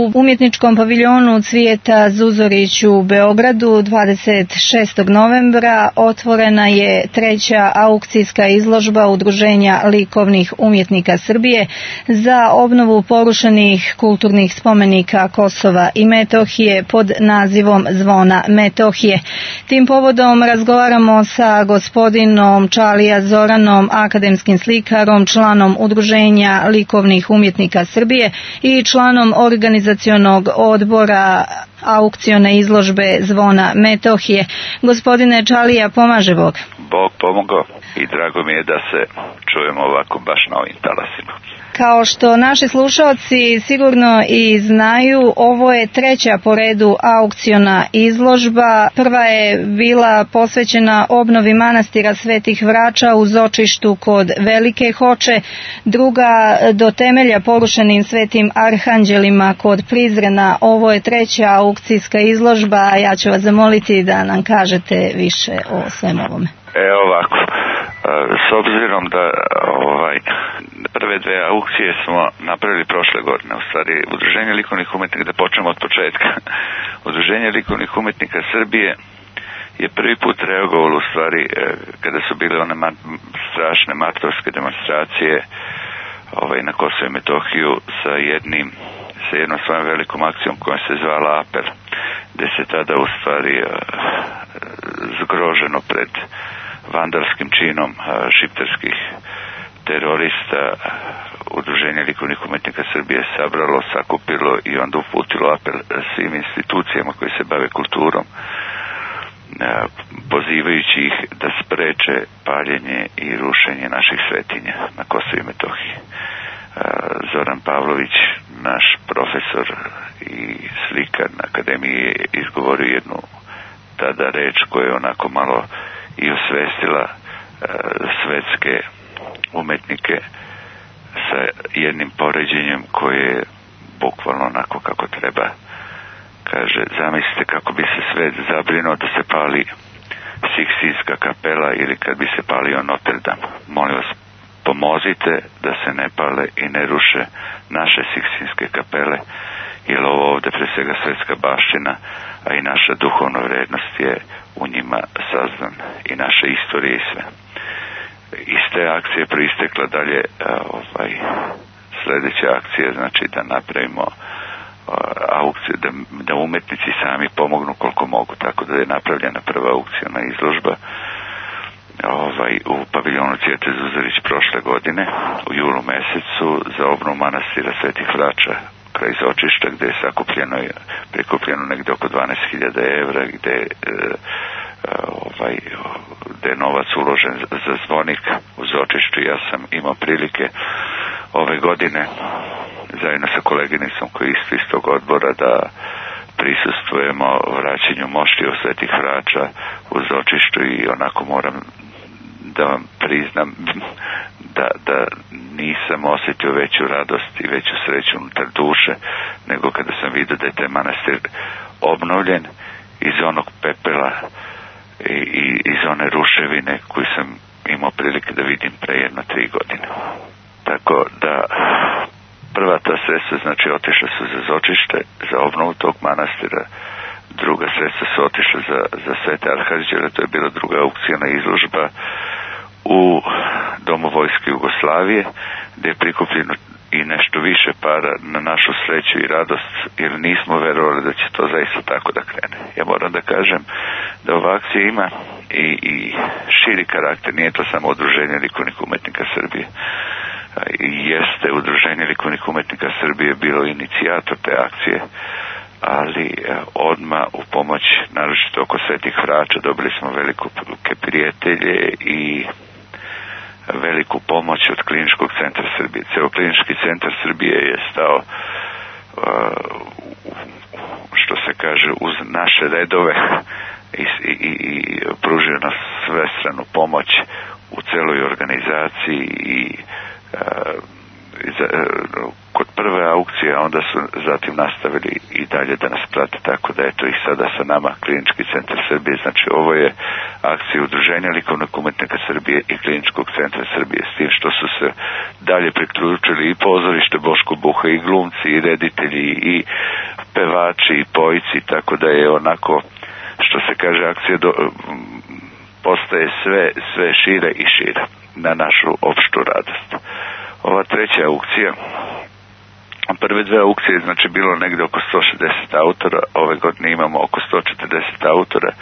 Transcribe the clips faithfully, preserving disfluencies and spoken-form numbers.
U umjetničkom paviljonu Cvijeta Zuzorić u Beogradu dvadeset šestog novembra otvorena je treća aukcijska izložba Udruženja likovnih umjetnika Srbije za obnovu porušenih kulturnih spomenika Kosova i Metohije pod nazivom Zvona Metohije. Tim povodom razgovaramo sa gospodinom Čalija Zoranom, akademskim slikarom, članom Udruženja likovnih umjetnika Srbije i članom organizacionog odbora aukcione izložbe Zvona Metohije. Gospodine Čalija, pomaže Bog. Bog pomogao i drago mi je da se čujemo ovako baš na ovim talasima. Kao što naši slušalci sigurno i znaju, ovo je treća po redu aukciona izložba. Prva je bila posvećena obnovi manastira Svetih Vrača u Zočištu kod Velike Hoče, druga do temelja porušenim Svetim Arhanđelima kod Prizrena. Ovo je treća aukcijska izložba, a ja ću vas zamoliti da nam kažete više o svemu ovome. E ovako, s obzirom da ovaj, prve dve aukcije smo napravili prošle godine, u stvari Udruženje likovnih umjetnika, da počnemo od početka. Udruženje likovnih umjetnika Srbije je prvi put reagovalo u stvari kada su bile one ma- strašne martovske demonstracije ovaj, na Kosovo i Metohiju sa jednim sa jednom svojom velikom akcijom koja se zvala Apel, gde se tada u stvari uh, zgroženo pred vandalskim činom uh, šiptarskih terorista Udruženje likovnih umjetnika Srbije sabralo, sakupilo i onda uputilo apel svim institucijama koji se bave kulturom, uh, pozivajući ih da spreče paljenje i rušenje naših svetinja na Kosovu i Metohiji. Zoran Pavlović, naš profesor i slikar na akademiji, je izgovorio jednu tada reč koja je onako malo i osvestila uh, svetske umetnike sa jednim poređenjem koje je bukvalno onako kako treba. Kaže, zamislite kako bi se svet zabrinuo da se pali Sikstinska kapela ili kad bi se palio Notre Dame. Molim vas, pomozite da se ne pale i ne ruše naše Sikstinske kapele, jer ovo ovde pre svega svetska baština, a i naša duhovna vrednost je u njima sazdan i naša istorija i sve. Iz te akcije proistekla dalje ovaj, sledeća akcija, znači da napravimo aukciju, da, da umetnici sami pomognu koliko mogu, tako da je napravljena prva aukcijona izložba ovaj, u paviljonu Cvijeta Zuzorić prošle godine, u julu mesecu, za obnovu manastira Svetih Vrača kraj Zočišta, gde je sakupljeno, prikupljeno negde oko dvanaest hiljada evra, gde, e, ovaj, gde je novac uložen za, za zvonik u Zočištu. Ja sam imao prilike ove godine, zajedno sa koleginicom koji je isto iz tog odbora, da prisustvujemo vraćanju moštija Svetih Vrača u Zočištu i onako moram da vam priznam da, da nisam osjetio veću radost i veću sreću unutar duše nego kada sam vidio da je taj manastir obnovljen iz onog pepela i, i iz one ruševine koju sam imao prilike da vidim pre jedno tri godine. Tako da prva ta sredstva znači otišla su za Zočište, za obnovu tog manastira, druga sredstva su otišla za, za Svete Arhanđele, to je bila druga aukcijona izložba u Domu Vojske Jugoslavije, gde je prikupljeno i nešto više para na našu sreću i radost, jer nismo verovali da će to zaista tako da krene. Ja moram da kažem da ova akcija ima i, i širi karakter, nije to samo Udruženje likovnih umjetnika Srbije. Jeste Udruženje likovnih umjetnika Srbije bilo inicijator te akcije, ali odmah u pomoć, naročito oko Svetih Vrača, dobili smo velike prijatelje i veliku pomoć od Kliničkog centra Srbije. Ceo Klinički centar Srbije je stao, što se kaže, uz naše redove i, i, i pružio nas svestranu pomoć u celoj organizaciji i za, kod prve aukcije, onda su zatim nastavili i dalje da nas prate, tako da eto ih sada sa nama Klinički centar Srbije. Znači ovo je akcija Udruženja likovnog umetnika Srbije i Kliničkog centra Srbije, s tim što su se dalje priključili i pozorište Boško Buha, i glumci, i reditelji, i pevači, i pojici, tako da je onako, što se kaže, akcija do, postaje sve, sve šire i šire na našu opštu radost. Ova treća aukcija, prve dve aukcije, znači bilo negde oko sto šezdeset autora, ove godine imamo oko sto četrdeset autora,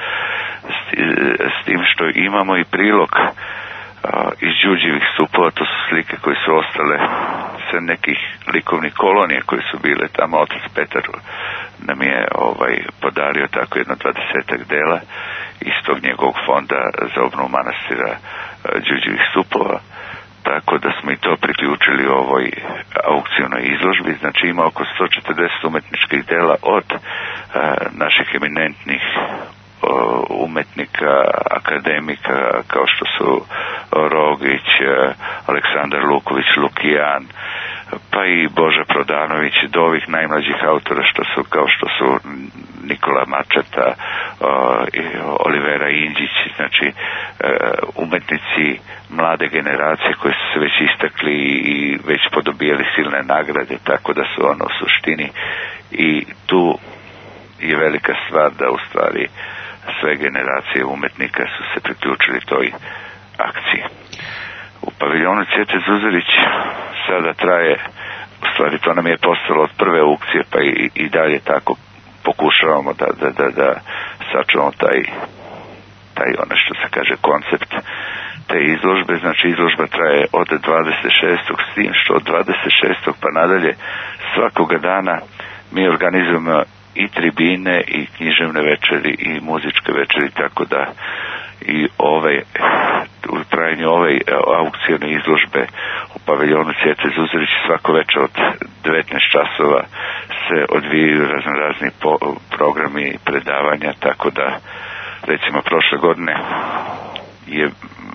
s tim što imamo i prilog a, iz Đuđivih stupova, to su slike koje su ostale sa nekih likovnih kolonija koje su bile tamo. Otac Petar nam je ovaj podario tako jedno dvadesetak dela iz tog njegovog fonda za obnovu manastira Đuđivih stupova, tako da smo i to priključili ovoj aukcionoj izložbi. Znači ima oko sto četrdeset umetničkih dela od a, naših eminentnih o, umetnika, akademika kao što su Rogić, Aleksandar Luković, Lukijan, pa i Boža Prodanović, do ovih najmlađih autora što su, kao što su Nikola Mačeta, o, i Olivera Indžić, znači e, umetnici mlade generacije koji su se već istakli i već podobijali silne nagrade, tako da su ono u suštini, i tu je velika stvar da u stvari sve generacije umetnika su se priključili toj akciji. U paviljonu Cvijete Zuzorić sada traje, u stvari to nam je postalo od prve aukcije, pa i, i dalje tako pokušavamo da, da, da, da sačuvamo taj, taj ono što se kaže koncept te izložbe. Znači izložba traje od dvadeset šestog s tim što od dvadeset šestog pa nadalje svakoga dana mi organizujemo i tribine i književne večeri i muzičke večeri, tako da i ove, u trajanju ove aukcijne izložbe u paviljonu Cvijete Zuzorić svako večer od devetnaest časova se odvijaju razno razni po, programi i predavanja, tako da recimo prošle godine je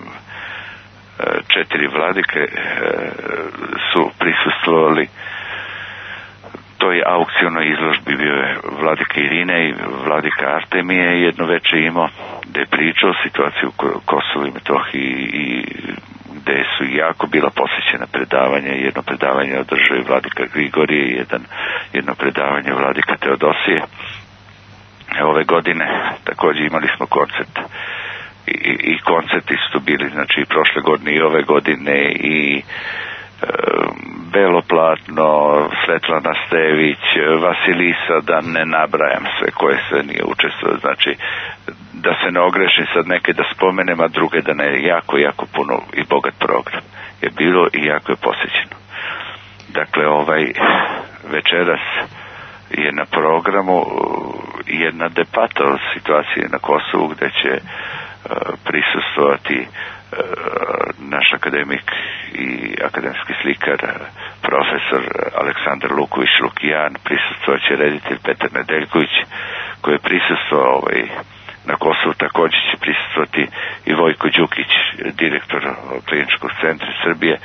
četiri vladike su prisustvovali toj aukcionoj izložbi. Bio je vladika Irine i vladika Artemije, jedno veče imao gde je pričao o situaciji u Kosovu i Metohiji i gde su jako bila posvećena predavanja. Jedno predavanje održao i vladika Grigorije, jedan, jedno predavanje vladika Teodosije. Ove godine takođe imali smo koncert i, i koncerti su bili, znači i prošle godine i ove godine, i e, Belo platno, Svetlana Stević, Vasilisa, da ne nabrajam sve koje se nije učestvovao. Znači da se ne ogrešim sad neke da spomenem, a druge da ne, jako, jako puno i bogat program je bilo i jako je posjećeno. Dakle, ovaj večeras je na programu jedna debata o situaciji na Kosovu gde će uh, prisustvovati uh, naš akademik i akademski slikar profesor Aleksandar Luković Lukijan, prisustvovat će reditelj Petar Nedeljković koji je prisustvovao ovaj, na Kosovu. Također će prisustvovati i Vojko Đukić, direktor Kliničkog centra Srbije.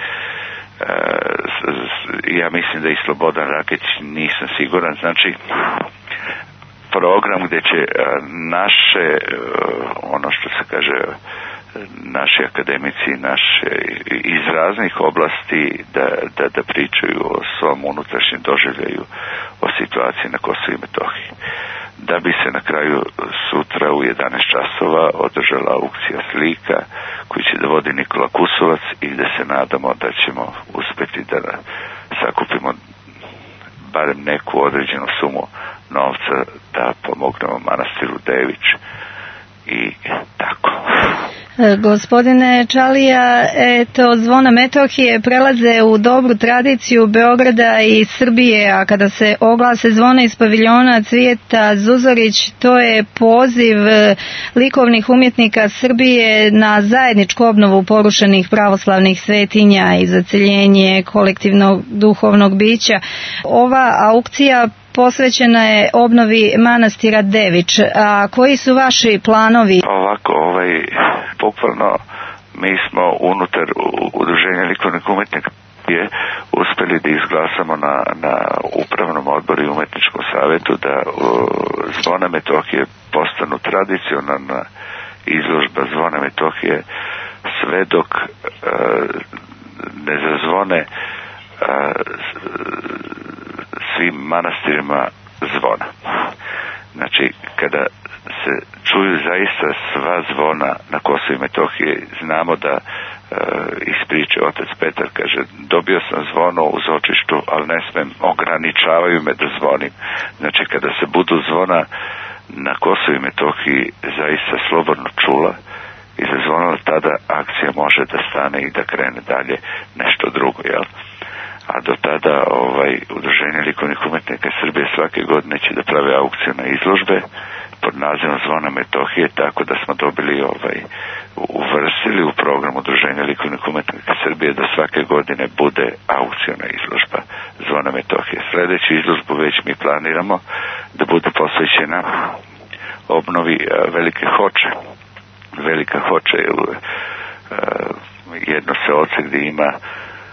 Ja mislim da i Slobodan Rakić, nisam siguran. Znači program gde će naše, ono što se kaže, naši akademici naše iz raznih oblasti da, da, da pričaju o svom unutrašnjem doživljaju o situaciji na Kosovu i Metohiji, da bi se na kraju sutra u jedanaest časova održala aukcija slika koju će da vodi Nikola Kusovac i gde se nadamo da ćemo uspeti da sakupimo barem neku određenu sumu novca da pomognemo manastiru Dević i tako. Gospodine Čalija, eto, zvona Metohije prelaze u dobru tradiciju Beograda i Srbije, a kada se oglase zvona iz paviljona Cvijeta Zuzorić, to je poziv likovnih umjetnika Srbije na zajedničku obnovu porušenih pravoslavnih svetinja i zaceljenje kolektivnog duhovnog bića. Ova aukcija posvećena je obnovi manastira Dević. A koji su vaši planovi? Ovako, ovaj, bukvalno mi smo unutar Udruženja likovnih umetnika je uspeli da izglasamo na, na upravnom odboru i umetnika savjetu da Zvona Metohije postanu tradicionalna izložba Zvona Metohije sve dok ne zazvone svim manastirima zvona. Znači, kada se čuju zaista sva zvona na Kosovu i Metohiji, znamo da e, iz priče otac Petar kaže, dobio sam zvono u Zočištu, ali ne smem, ograničavaju me da zvonim. Znači, kada se budu zvona na Kosovu i Metohiji zaista slobodno čula i zazvonila, tada akcija može da stane i da krene dalje nešto drugo, jel? A do tada ovaj, Udruženje likovnih umetnika Srbije svake godine će da prave aukcije na izložbe pod nazivom Zvona Metohije, tako da smo dobili ovaj, uvrstili u program Udruženja likovnih umetnika Srbije da svake godine bude aukcijna izložba Zvona Metohije. Sledeću izložbu već mi planiramo da bude posvećena obnovi a, Velike Hoče. Velika Hoča je a, jedno seoce gde ima a,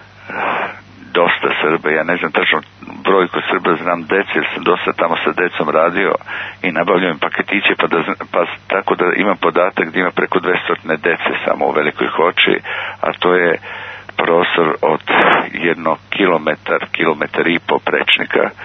dosta Srba, ja ne znam tačno brojku Srba, znam dece, jer sam dosta tamo sa decom radio i nabavljam im paketiće, pa, da, pa tako da imam podatak da ima preko dvesta dece samo u Velikoj Hoči, a to je prostor od jedno kilometar, kilometar i po prečnika, a,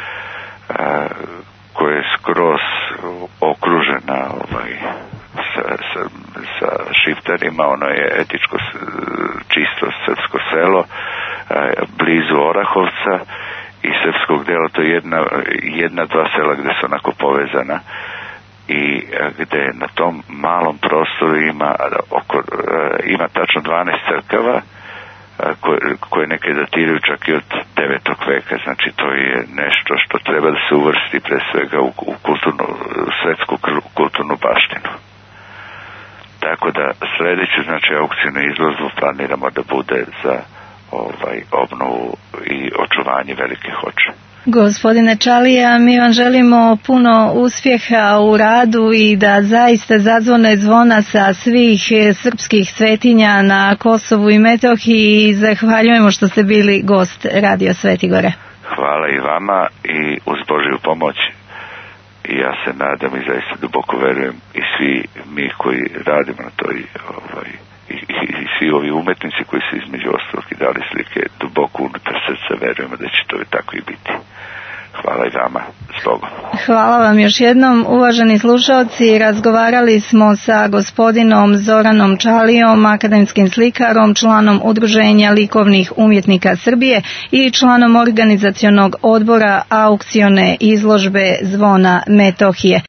koja je skroz okružena ovaj, sa, sa, sa šiftarima, ono je etičko čisto srpsko selo, blizu Orahovca i srpskog dela, to je jedna, jedna dva sela gde su onako povezana i gde na tom malom prostoru ima oko, ima tačno dvanaest crkava koje, koje neke datiraju čak i od devetog veka, znači to je nešto što treba da se uvrsti pre svega u, u kulturnu, svetsku kulturnu baštinu. Tako da sledeću, znači aukcijnu izložbu planiramo da bude za ovaj obnovu i očuvanje Velike Hoče. Gospodine Čalija, mi vam želimo puno uspjeha u radu i da zaista zazvone zvona sa svih srpskih svetinja na Kosovu i Metohiji i zahvaljujemo što ste bili gost Radio Svetigore. Hvala i vama i uz Božju pomoć i ja se nadam i zaista duboko verujem i svi mi koji radimo na toj ovaj, i, i, i svi ovi umetnici koji su između ostalog i dali slike, duboko unutar srca verujemo da će to tako i biti. Hvala i vama. Zbogom. Hvala vam još jednom, uvaženi slušalci. Razgovarali smo sa gospodinom Zoranom Čalijom, akademskim slikarom, članom Udruženja likovnih umjetnika Srbije i članom organizacionog odbora aukcione izložbe Zvona Metohije.